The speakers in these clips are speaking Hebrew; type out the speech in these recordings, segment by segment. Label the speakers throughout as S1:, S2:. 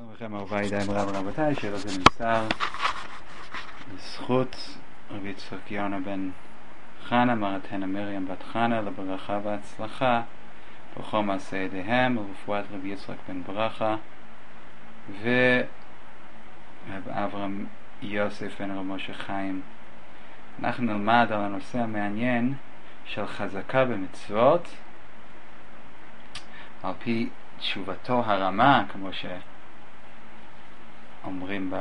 S1: שלום לכם אהוביי די מרב רבותיי, שאלות זה נמסר לזכות רבי יצחק יונה בן חנה מרתנה מרים בת חנה לברכה והצלחה בכל מעשה ידיהם ולרפואת רבי יצחק בן ברכה ואברהם יוסף בן רב משה חיים. אנחנו נלמד על הנושא המעניין של חזקה במצוות על פי תשובתו הרמה, כמו שאומרים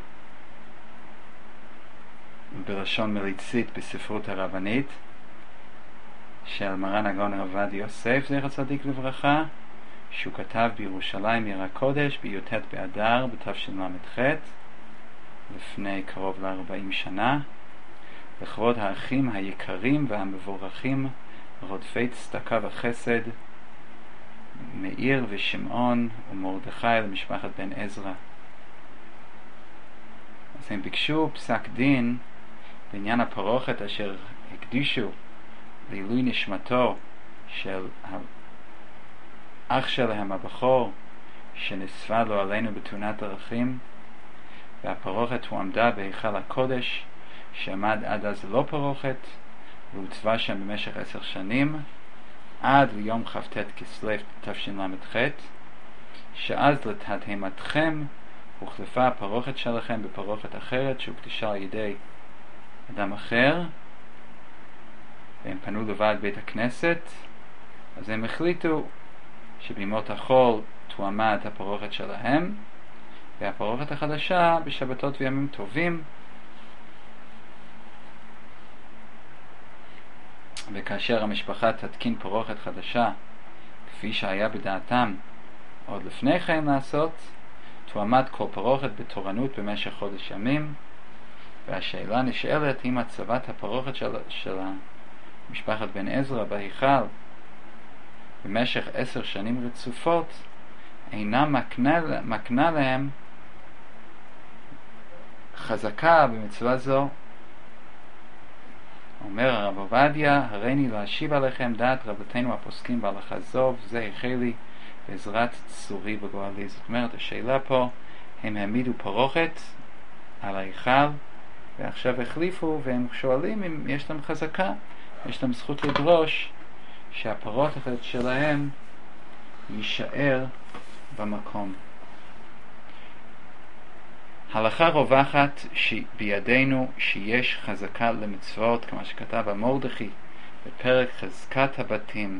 S1: בלשון מליצית בספרות הרבנית, של מרן הגאון הרב עובדיה יוסף זכר צדיק לברכה, שהוא כתב בירושלים עיר הקודש בי"ט באדר בתשל"ח לפני קרוב ל-40 שנה, לכבוד האחים היקרים והמבורכים רודפי צדקה וחסד מאיר ושמעון ומרדכי למשפחת בן עזרא. אז הם ביקשו פסק דין בעניין הפרוכת אשר הקדישו לעילוי נשמתו של האח שלהם הבכור שנספה לו עלינו בתאונת דרכים, והפרוכת הועמדה בהיכל הקודש שעמד עד אז לא פרוכת והוצבה שם במשך 10 שנים עד ליום כ"ט כסלו תשל"ח, שאז לתדהמתכם הוחלפה הפרוכת שלכם בפרוכת אחרת שהוקדשה על ידי אדם אחר, והם פנו לוועד בית הכנסת. אז הם החליטו שבימות החול תואמה את הפרוכת שלהם והפרוכת החדשה בשבתות וימים טובים, וכאשר המשפחה תתקין פרוכת חדשה כפי שהיה בדעתם עוד לפני כן לעשות, תועמד כל פרוכת בתורנות במשך חודש ימים. והשאלה נשאלת אם הצבת הפרוכת של משפחת בן עזרא בהיכל במשך 10 שנים רצופות אינה מקנה להם חזקה במצווה זו. אומר הרב עובדיה, הריני להשיב עליכם דעת רבותינו הפוסקים בהלכה זו, וזה החלי בעזרת צורי בגואלי. זאת אומרת, השאלה פה, הם העמידו פרוכת על ההיכל ועכשיו החליפו, והם שואלים אם יש להם חזקה, יש להם זכות לדרוש שהפרוכת שלהם יישאר במקום. הלכה רווחת בידינו שיש חזקה למצוות, כמו שכתב המרדכי בפרק חזקת הבתים.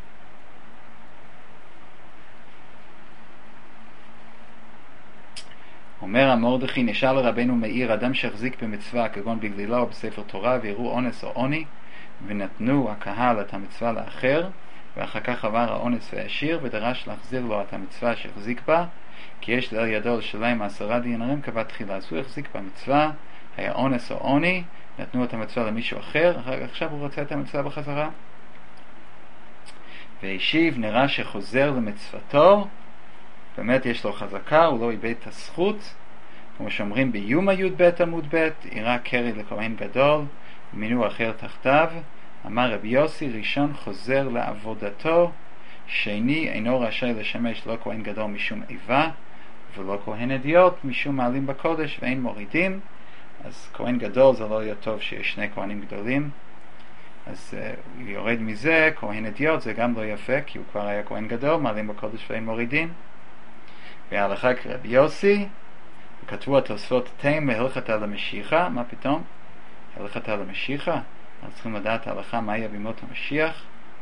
S1: אומר המרדכי, נשאל רבנו מאיר, אדם שהחזיק במצווה כגון בגלילה או בספר תורה ויראו אונס או עוני ונתנו הקהל את המצווה לאחר, ואחר כך עבר האונס והשאיר ודרש להחזיר לו את המצווה שהחזיק בה, כי יש לאל ידו לשלם 10 דינרים קבע תחילה. אז הוא החזיק במצווה, היה אונס או עוני, נתנו את המצווה למישהו אחר, עכשיו הוא רוצה את המצווה בחזרה, והשיב, נראה שחוזר למצוותו, באמת יש לו חזקה, הוא לא איבד את הזכות, כמו שאומרים ביומא י"ב עמוד ב', אירע קרי לכהן גדול מינו אחר תחתיו. אמר רבי יוסי, ראשון חוזר לעבודתו, שני אינו רשאי לשמש לא כהן גדול משום איבה ולא כהן אדיוט משום מעלים בקודש ואין מורידים. אז כהן גדול זה לא יהיה טוב שיש 2 כהנים גדולים, אז הוא יורד מזה. כהן אדיוט זה גם לא יפה, כי הוא כבר היה כהן גדול, מעלים בקודש ואין מורידים. וההלכה כרבי יוסי, כתבו התוספות תים בהלכת על המשיחה. מה פתאום? הלכת על המשיחה? אנחנו צריכים לדעת ההלכה מה יהיה בימות המשיח.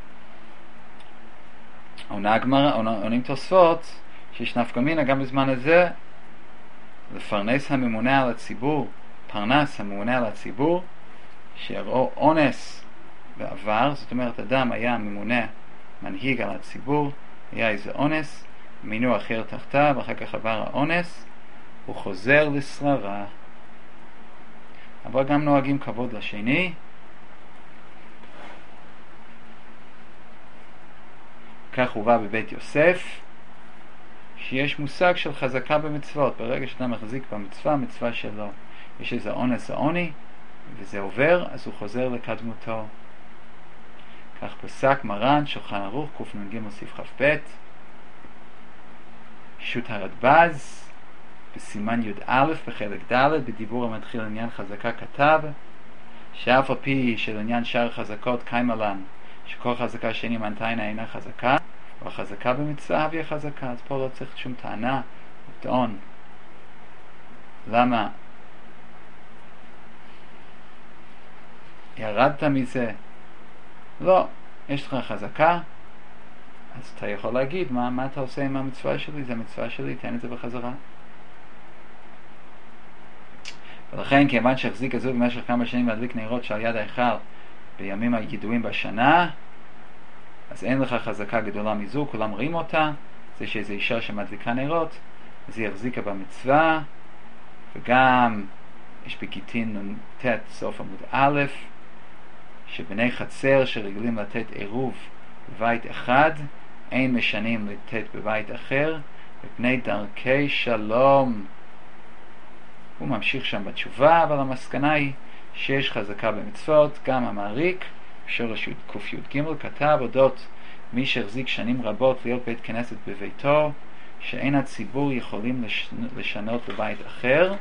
S1: עונים תוספות שיש נפקא מינה גם בזמן הזה לפרנס הממונה על הציבור, פרנס הממונה על הציבור, שיראו אונס בעבר. זאת אומרת, אדם היה ממונה, מנהיג על הציבור, היה איזה אונס, מינו אחר תחתיו, אחר כך עבר האונס, הוא חוזר לשררה. אבל גם נוהגים כבוד לשני. כך הובא בבית יוסף שיש מושג של חזקה במצוות. ברגע שאתה מחזיק במצווה, המצווה שלו יש איזה אונס או עוני וזה עובר, אז הוא חוזר לקדמותו. כך פסק מרן שולחן ערוך קנ"ג סעיף כ"ב. שו"ת הרדב"ז בסימן י"א בחלק ד' בדיבור המתחיל עניין חזקה כתב שאף על פי שלעניין שאר חזקות קיימה לן שכל חזקה שאינה מנתיינה אינה חזקה, אבל חזקה במצווה היא חזקה. אז פה לא צריך שום טענה לטעון למה ירדת מזה. לא, יש לך חזקה, אז אתה יכול להגיד מה אתה עושה עם המצווה שלי, זה המצווה שלי, תן את זה בחזרה. ולכן כיוון שהחזיק הזוג במשך כמה שנים להדליק נרות שעל יד ההיכל בימים הידועים בשנה, אז אין לך חזקה גדולה מזו, כולם רואים אותה. זה שאיזו אישה שמדליקה נרות, אז היא החזיקה במצווה. וגם יש בגיטין נ"ט סוף עמוד א', שבני חצר שרגילים לתת עירוב בבית אחד אין משנים לתת בבית אחר, ובני דרכי שלום. הוא ממשיך שם בתשובה, אבל המסקנה היא שיש חזקה במצוות. גם המעריק בשורש קי"ג כתב אודות מי שהחזיק שנים רבות להיות בית כנסת בביתו, שאין הציבור יכולים לשנות בבית אחר,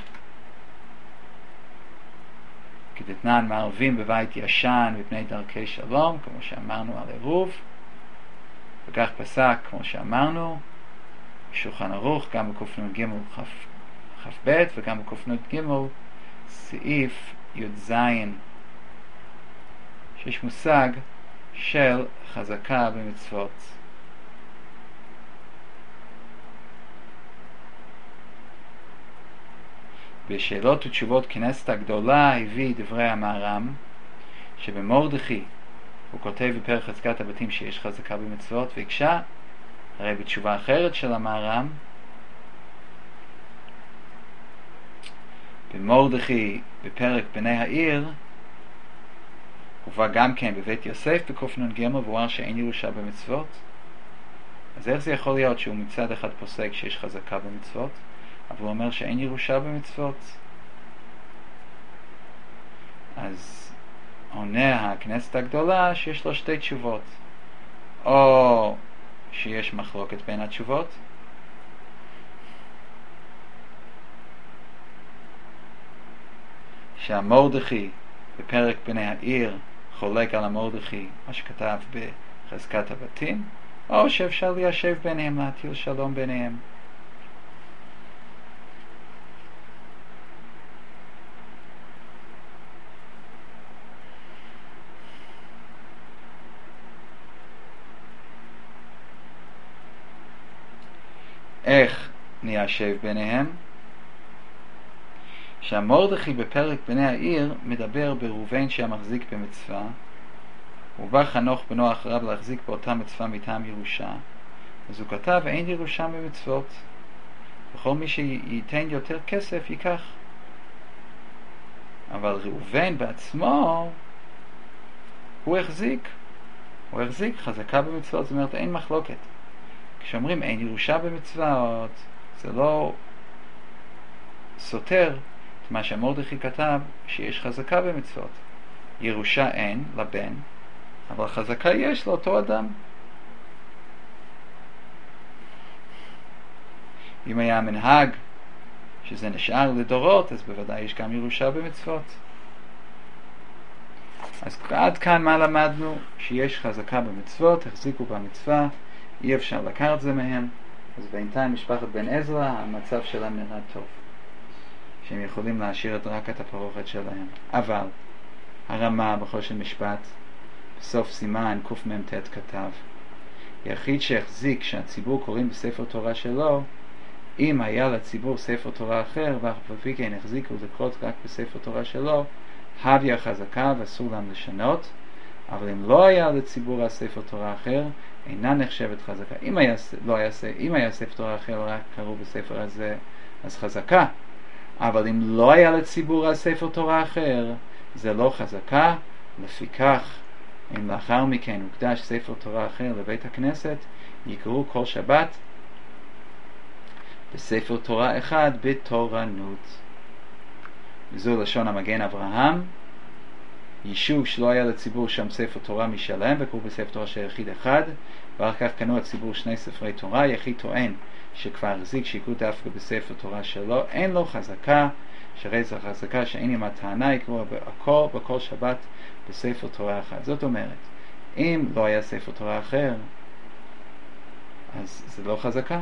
S1: כדתנן מערבים בבית ישן מפני דרכי שלום, כמו שאמרנו על עירוב. וכך פסק, כמו שאמרנו, שולחן ערוך, גם בקנ"ג כ"ב וגם בקנ"ג סעיף י"ז, שיש מושג של חזקה במצוות. בשאלות ותשובות כנסת הגדולה הביא דברי המהר"ם שבמרדכי הוא כותב בפרק חזקת הבתים שיש חזקה במצוות, והקשה הרי בתשובה אחרת של המהר"ם במרדכי בפרק בני העיר הובא גם כן בבית יוסף בקנ"ג והוא שאין ירושה במצוות. אז איך זה יכול להיות שהוא מצד אחד פוסק שיש חזקה במצוות, אבל הוא אומר שאין ירושה במצוות? אז עונה הכנסת הגדולה שיש לו שתי תשובות, או שיש מחלוקת בין התשובות, שהמרדכי בפרק בני העיר חולק על המרדכי מה שכתב בחזקת הבתים, או שאפשר ליישב ביניהם, להטיל שלום ביניהם. איך ניישב ביניהם? שהמרדכי בפרק בני העיר מדבר בראובן שהמחזיק במצווה, ובא חנוך בנו אחריו להחזיק באותה מצווה מטעם ירושה, אז הוא כתב אין ירושה במצוות, וכל מי שייתן יותר כסף ייקח. אבל ראובן בעצמו הוא החזיק חזקה במצוות, זאת אומרת אין מחלוקת. כשאומרים אין ירושה במצוות, זה לא סותר את מה שמרדכי כתב שיש חזקה במצוות. ירושה אין לבן, אבל חזקה יש לאותו אדם. אם היה מנהג שזה נשאר לדורות, אז בוודאי יש גם ירושה במצוות. אז עד כאן מה למדנו? שיש חזקה במצוות, החזיקו במצווה, אי אפשר לקחת זה מהם. אז בינתיים משפחת בן עזרא המצב שלהם נראה טוב, שהם יכולים להשאיר רק את הפרוכת שלהם. אבל הרמה בחושן משפט בסוף סימן קמ"ט כתב יחיד שהחזיק שהציבור קוראים בספר תורה שלו, אם היה לציבור ספר תורה אחר ואף על כן החזיקו לקרות רק בספר תורה שלו, הביא חזקה ואסור להם לשנות. אבל אם לא היה לציבור הספר תורה אחר, אינה נחשבת חזקה. אם היה ספר תורה אחר רק קראו בספר הזה, אז חזקה. אבל אם לא היה לציבור הספר תורה אחר, זה לא חזקה. לפיכך אם לאחר מכן הוקדש ספר תורה אחר לבית הכנסת, יקראו כל שבת בספר תורה אחד בתורנות. וזו לשון המגן אברהם, יישוב שלא היה לציבור שם ספר תורה משלהם, וקראו בספר תורה של יחיד אחד, ואחר כך קנו הציבור 2 ספרי תורה. יחיד טוען שכבר החזיק שיקרו דווקא בספר תורה שלו, אין לו חזקה, שהרי זו חזקה שאין עם הטענה, יקראו הכל בכל שבת בספר תורה אחד. זאת אומרת, אם לא היה ספר תורה אחר, אז זה לא חזקה,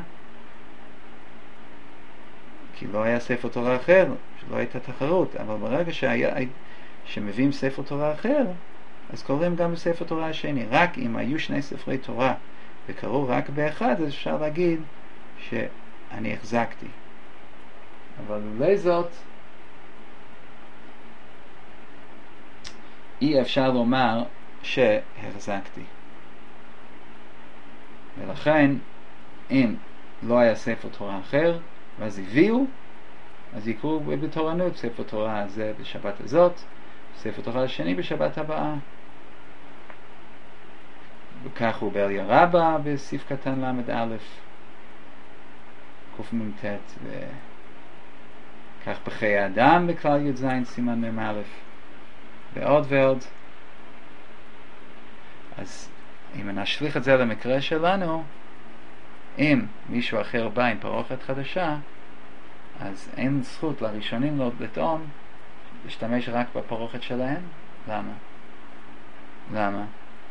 S1: כי לא היה ספר תורה אחר, שלא הייתה תחרות. אבל ברגע שמביאים ספר תורה אחר, אז קוראים גם בספר תורה השני. רק אם היו 2 ספרי תורה וקראו רק באחד, אז אפשר להגיד שאני החזקתי. אבל אולי זאת, אי אפשר לומר שהחזקתי. ולכן, אם לא היה ספר תורה אחר, ואז הביאו, אז יקראו בתורנות ספר תורה הזה בשבת הזאת, ספר תורה השני בשבת הבאה. וכך הוא באליה רבה בסעיף קטן למד א', קמ"ט, וכך בחיי האדם בכלל י"ז סימן מ"א, ועוד ועוד. אז אם נשליך את זה למקרה שלנו, אם מישהו אחר בא עם פרוכת חדשה, אז אין זכות לראשונים לא לטעון להשתמש רק בפרוכת שלהם. למה?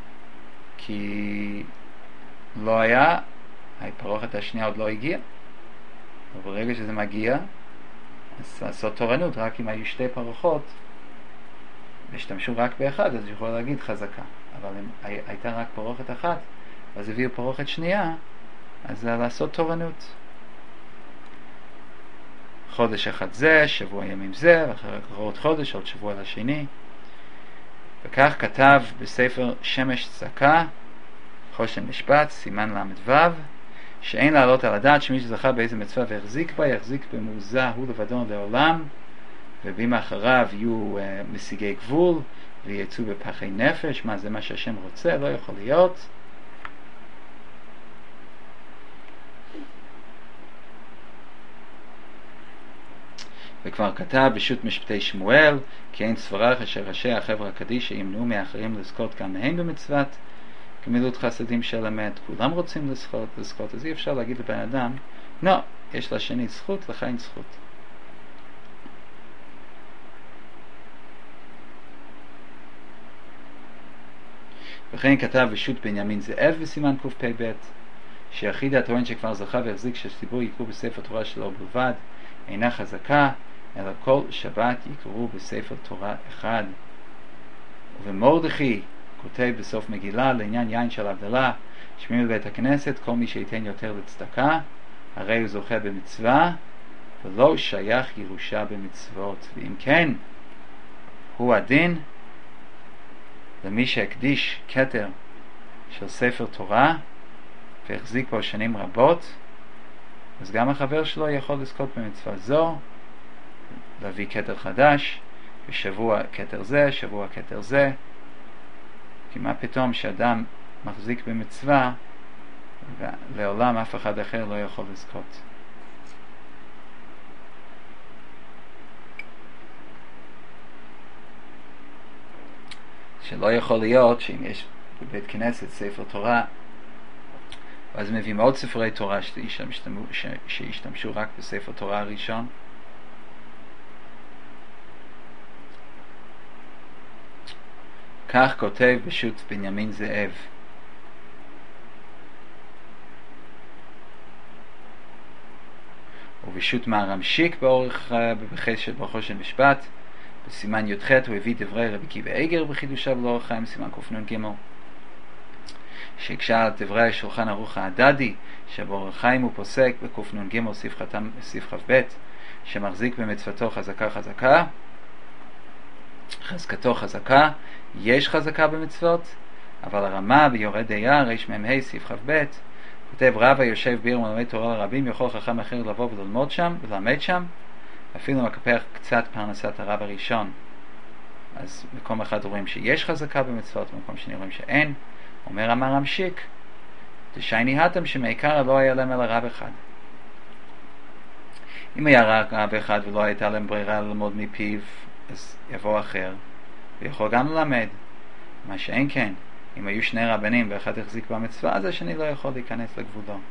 S1: כי לא היה, הפרוכת השנייה עוד לא הגיעה, וברגע שזה מגיע, אז לעשות תורנות רק אם היו 2 פרוחות והשתמשו רק באחד, אז יכול להגיד חזקה. אבל אם הייתה רק פרוכת אחת, אז הביאו פרוכת שנייה, אז זה לעשות תורנות. חודש אחד זה, שבוע ימים זה, ואחר כך עוד חודש, עוד שבוע לשני. וכך כתב בספר שמש צדקה, חושן משפט, סימן למ"ו, שאין לעלות על הדעת שמי שזכה באיזה מצווה והחזיק בה, יחזיק במעוזה הוא לבדו לעולם, ובימים אחריו יהיו משיגי גבול, ויצאו בפחי נפש. מה זה מה שהשם רוצה? לא יכול להיות. וכבר כתב בשו"ת משפטי שמואל, כי אין סברה אשר ראשי החברה הקדישא ימנעו מאחרים לזכות גם מהם במצוות גמילות חסדים של אמת. כולם רוצים לזכות, אז אי אפשר להגיד לבן אדם, לא, יש לשני זכות, לך אין זכות. וכן כתב בשו"ת בנימין זאב בסימן קפ"ב, שיחיד הטוען שכבר זכה והחזיק שהציבור יקראו בספר תורה שלו בלבד אינה חזקה, אלא כל שבת יקראו בספר תורה אחד. ובמרדכי כותב בסוף מגילה לעניין יין של הבדלה, שמיעים לבית הכנסת, כל מי שייתן יותר לצדקה, הרי הוא זוכה במצווה, ולא שייך ירושה במצוות. ואם כן, הוא הדין למי שהקדיש כתר של ספר תורה והחזיק בו שנים רבות, אז גם החבר שלו יכול לזכות במצווה זו, להביא כתר חדש, ושבוע כתר זה, שבוע כתר זה. כי מה פתאום שאדם מחזיק במצווה ולעולם אף אחד אחר לא יכול לזכות. שלא יכול להיות שאם יש בבית כנסת ספר תורה, ואז מביאים עוד ספרי תורה שישתמשו רק בספר תורה הראשון. כך כותב בשו"ת בנימין זאב. ובשו"ת מהרמשיק באורך בחסד בחושן משפט, בסימן י"ח הוא הביא דברי רבי עקיבא איגר בחידושיו לאורח חיים, סימן קנ"ג, שהקשה על דברי השולחן ערוך ההדדי, שבאורח חיים הוא פוסק בקנ"ג סעיף כ"ב, שמחזיק במצוותו חזקה חזקה, חזקתו חזקה, יש חזקה במצוות, אבל הרמה ביורד דייר רמ"ה סעיף כ"ב כותב רב היושב בעיר ולמד תורה לרבים, יכול חכם אחר לבוא וללמוד שם ולמד שם, אפילו מקפח קצת פרנסת הרב הראשון. אז מקום אחד רואים שיש חזקה במצוות, במקום שני רואים שאין. אומר אמר המשיק, דשייני התם שמעיקר לא היה להם אלא רב אחד. אם היה רק רב אחד ולא הייתה להם ברירה ללמוד מפיו, אז יבוא אחר ויכול גם ללמד. מה שאין כן, אם היו שני רבנים ואחד החזיק במצווה, אז השני לא יכול להיכנס לגבולו.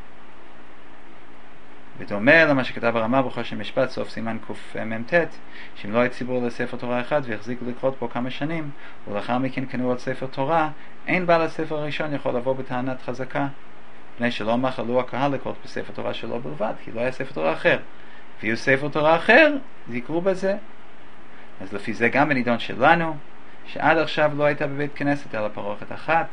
S1: ודומה למה שכתב הרמ"א בחושן משפט סוף סימן קמ"ט, שאם לא היה ציבור לספר תורה אחד והחזיקו לקרות בו כמה שנים ולאחר מכן קנו עוד ספר תורה, אין בעל הספר הראשון יכול לבוא בטענת חזקה, מפני שלא מחלו הקהל לקרות בספר תורה שלו בלבד, כי לא היה ספר תורה אחר. ויהיו ספר תורה אחר, זיקרו בזה. אז לפי זה גם בנידון שלנו, שעד עכשיו לא הייתה בבית כנסת אלא פרוכת אחת,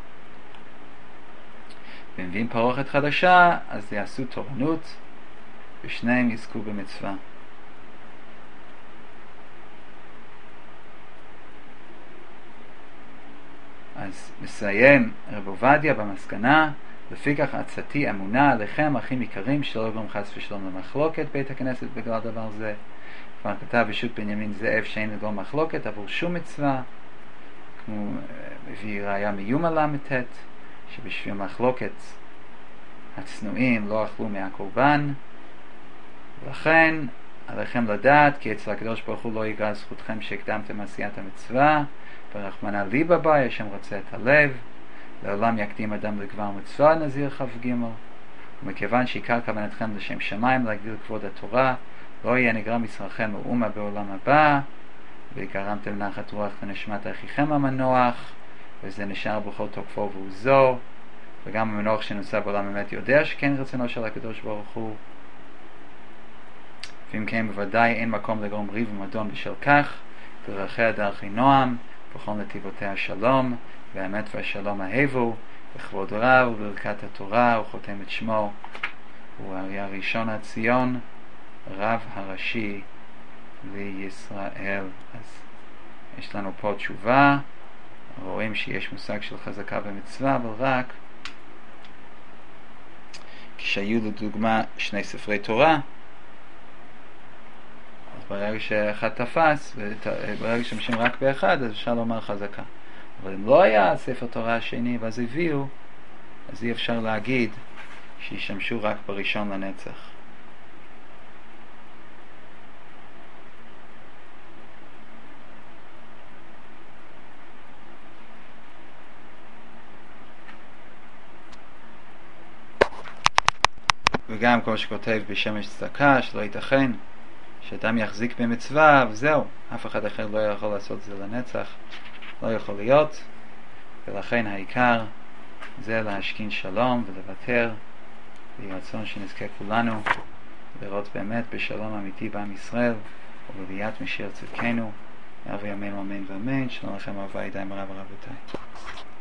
S1: ומביאים פרוכת חדשה, אז יעשו תורנות ושניהם יזכו במצווה. אז מסיים רב עובדיה במסקנה, לפיכך עצתי אמונה עליכם אחים יקרים, שלא יגרום חס ושלום למחלוקת בית הכנסת בגלל דבר זה. כבר כתב בשו"ת בנימין זאב שאין לגרום מחלוקת עבור שום מצווה, כמו מביא ראיה מיומא ל"ט, שבשביל מחלוקת הצנועים לא אכלו מהקורבן, ולכן עליכם לדעת כי אצל הקדוש ברוך הוא לא יגרע זכותכם שהקדמתם עשיית המצווה, ברחמנא ליבא בה, השם רוצה את הלב, לעולם יקדים אדם לגבר מצווה, נזיר כ"ג. ומכיוון שעיקר כוונתכם לשם שמיים להגדיל כבוד התורה, לא יהיה נגרם ישרכם מאומה בעולם הבא, וגרמתם נחת רוח לנשמת אחיכם המנוח, וזה נשאר בכל תוקפו ועוזו, וגם המנוח שנוסע בעולם באמת יודע שכן רצונו של הקדוש ברוך הוא. ואם כן בוודאי אין מקום לגרום ריב ומדון בשל כך, דרכיה דרכי נועם, בכל נתיבותיה שלום, והאמת והשלום אהבו, בכבוד רב ובברכת התורה, וחותם את שמו, הוא האריה הראשון הציון, רב הראשי לישראל. אז יש לנו פה תשובה, רואים שיש מושג של חזקה במצווה, אבל רק כשהיו לדוגמה שני ספרי תורה, אז ברגע שאחד תפס, וברגע שמשם רק באחד, אז אפשר לומר חזקה. אבל אם לא היה ספר תורה השני ואז הביאו, אז אי אפשר להגיד שישמשו רק בראשון לנצח. וגם כמו שכותב בשמש צדקה, שלא ייתכן שאדם יחזיק במצווה וזהו, אף אחד אחר לא יכול לעשות זה לנצח, לא יכול להיות, ולכן העיקר זה להשכין שלום ולוותר, ויהי רצון שנזכה כולנו לראות באמת בשלום אמיתי בעם ישראל ובביאת משיח צדקנו, יבוא ימינו אמן ואמן. שלום לכם אהבה ידיים הרב ורבותיי.